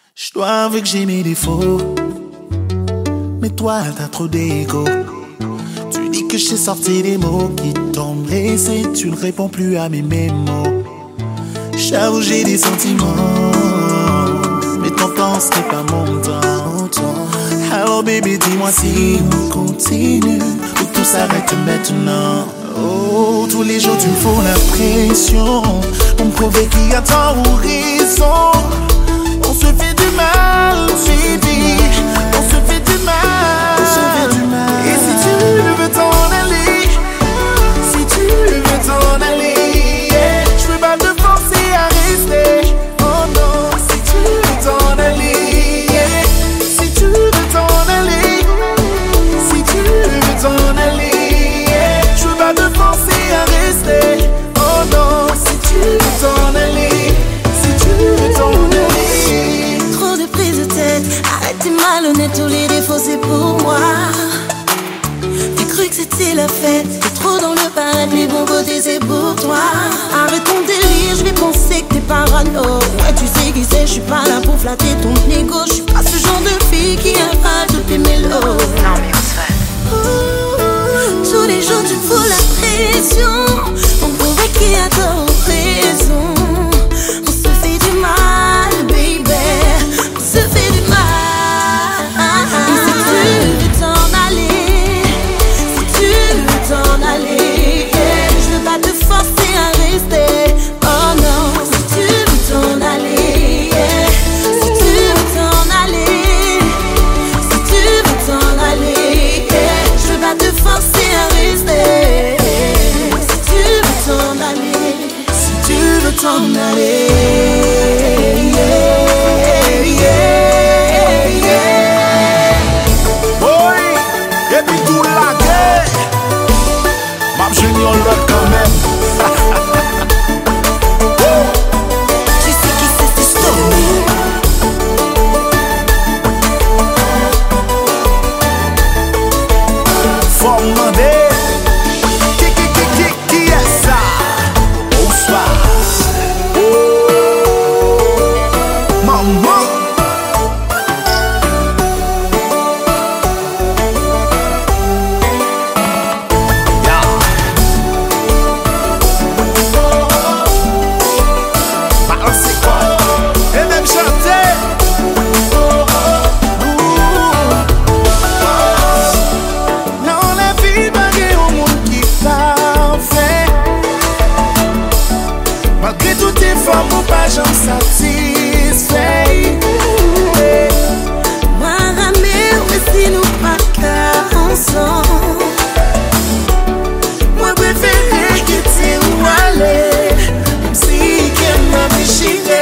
Je dois avouer que j'ai mes défauts, mais toi t'as trop d'ego. Tu dis que j'ai sorti des mots qui t'ont blessé, tu ne réponds plus à mes mémos. J'avoue j'ai des sentiments, mais ton temps ce n'est pas mon temps. Alors baby dis-moi si on continue ou tout s'arrête maintenant. Oh, tous les jours tu me fous la pression pour me prouver qu'il y a tort ou raison. On se fait du mal, baby. On se fait du mal. On se fait du mal. Et si tu veux t'en aller, si tu veux t'en aller, yeah, je peux pas te forcer à rester. Oh non, si tu veux t'en aller, yeah, si tu veux t'en aller, si tu veux t'en aller, yeah, je peux pas te forcer à rester. Oh non, si tu veux t'en aller, si tu veux t'en aller. Trop de prise de tête, arrête t'es malhonnête, tous les défauts c'est pour moi. J'ai cru que c'était la fête, t'es trop dans le paraître, les bons côtés c'est pour toi. Arrête ton délire, je vais penser que t'es parano. Ouais tu sais qui c'est, je suis pas là pour flatter ton ego. Je suis pas ce genre de fille qui avale toutes les mélos. Non mais on se fait. Tous les jours tu me fous la pression pour prouver qu'il y a tort ou raison. On se fait du mal, baby. On se fait du mal. Et si tu veux t'en aller, si tu veux t'en aller, yeah, je veux pas te forcer à rester. Oh non, si tu veux t'en aller, yeah, si tu veux t'en aller, si tu veux t'en aller, yeah, je veux pas te forcer à rester. Si tu veux t'en aller, si tu veux t'en aller, yeah, yeah, yeah. Boy, et puis tout la guerre, Map Junior l'autre quand même. Tu sais qui c'est, c'est Stomy. Faut demander qui est ça? Bonsoir. Maman. Balancez quoi? Et même chanter. Non, la vie malgré au monde qui parfait. Malgré tout effort, mon pas j'en satisfait. Moi ramé, mais si nous pas qu'à ensemble. Moi préféré quitter ou aller, même si qu'elle m'a déchiré.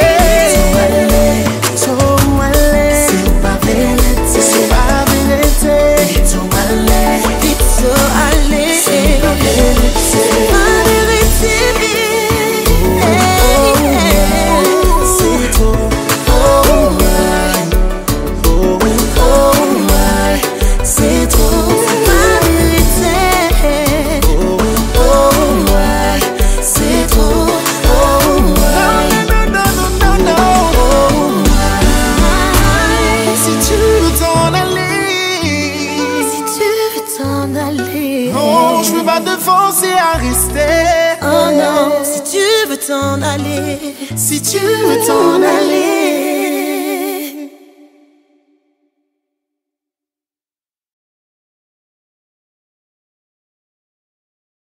C'est pas vérité, c'est pas vérité. Tout aller, Pizzo, allez, c'est pas vérité. ma vérité. C'est trop. Oh my, oh my, c'est trop. Ma vérité. Oh my, c'est trop. Oh my, non, non. Oh my, si tu veux t'en aller, Si tu veux t'en aller. non, je peux pas te forcer à rester. Oh non, si tu veux t'en aller. Si tu veux t'en aller.